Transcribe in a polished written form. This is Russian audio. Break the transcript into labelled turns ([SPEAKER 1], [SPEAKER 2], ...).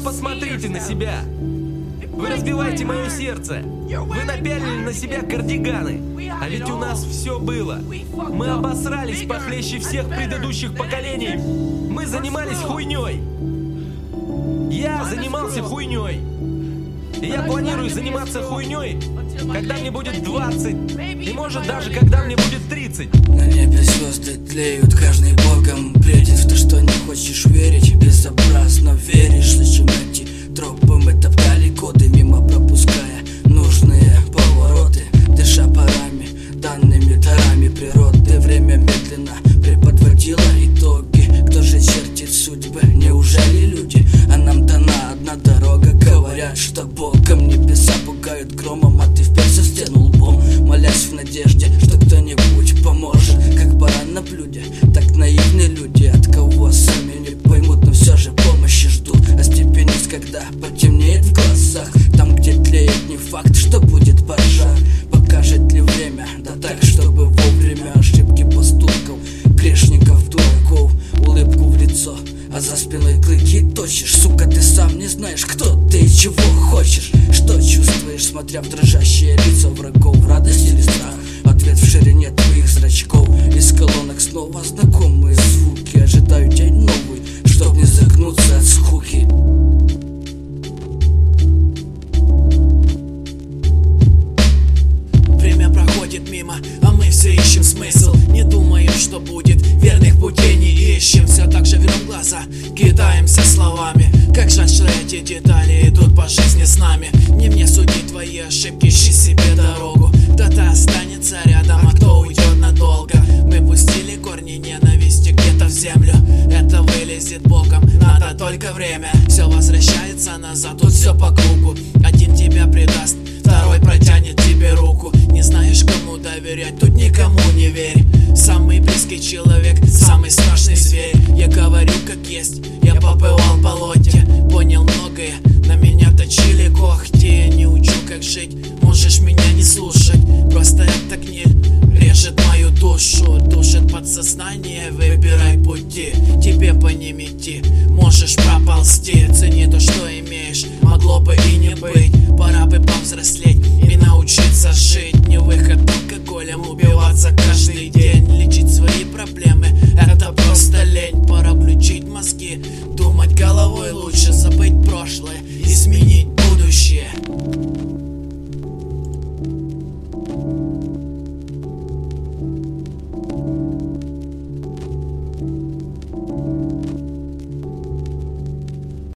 [SPEAKER 1] посмотрите на себя. Вы разбиваете мое сердце. Вы напялили на себя кардиганы. А ведь у нас все было. Мы обосрались похлеще всех предыдущих поколений. Мы занимались хуйней. Я занимался хуйней. И я планирую заниматься хуйней, когда мне будет 20. И может даже когда мне будет 30.
[SPEAKER 2] На небе звезды тлеют, каждый богом бредит в то, что не хочешь верить. Безобразно веришь, зачем эти тропы мы топтали годы, мимо пропуская нужные повороты, дыша парами, данными дарами природы. Время медленно преподводило итоги. Кто же чертит судьбы? Неужели люди? А нам дана одна дорога. Говорят, что Богом небеса пугают громом, а ты вперся в стену лбом, молясь в надежде, что кто-нибудь поможет. Как баран на блюде, так наивны люди, от кого сами не поймут, но все же помощи ждут. Остепенись, когда потемнеет в глазах. Там, где тлеет, не факт, что будет пожар. Покажет ли время? Да так, чтобы вовремя ошибки поступков, грешников, дураков, улыбку в лицо, а за спиной клыки точишь. Сука, ты сам не знаешь, кто ты и чего хочешь. Что чувствуешь, смотря в дрожащие лица врагов? Радость или страх? Ответ в ширине твоих зрачков. Из колонок снова знакомые звуки. Ожидаю день новый, чтоб не загнуться от скуки.
[SPEAKER 3] Время проходит мимо, а мы все ищем смысл. Не думаем, что будет, верных путей не ищем. Все так же верим глаза, кидаемся словами. Как жаль, что эти детали идут по жизни с нами. Не мне судить твои ошибки, ищи себе дорогу. Кто-то останется рядом, а кто уйдет надолго. Мы пустили корни ненависти где-то в землю. Это вылезет боком, надо только время. Все возвращается назад, тут все по кругу. Один тебя предаст, второй протянет тебе руку. Не знаешь, кому доверять, тут никому не верь. Самый близкий человек, самый страшный зверь. Я говорю как есть, я побывал в болоте, понял многое, на меня точили когти. Я не учу как жить, можешь меня не слушать. Просто эта гниль режет мою душу, душит подсознание. Выбирай пути, тебе по ним идти, можешь проползти. Цени то, что имеешь, могло бы и не быть. Пора бы повзрослеть и научиться жить. Не выход алкоголем, убиваться каждый день. Лечить свои проблемы, это просто лень. Пора включить мозги, думать головой лучше, забыть прошлое и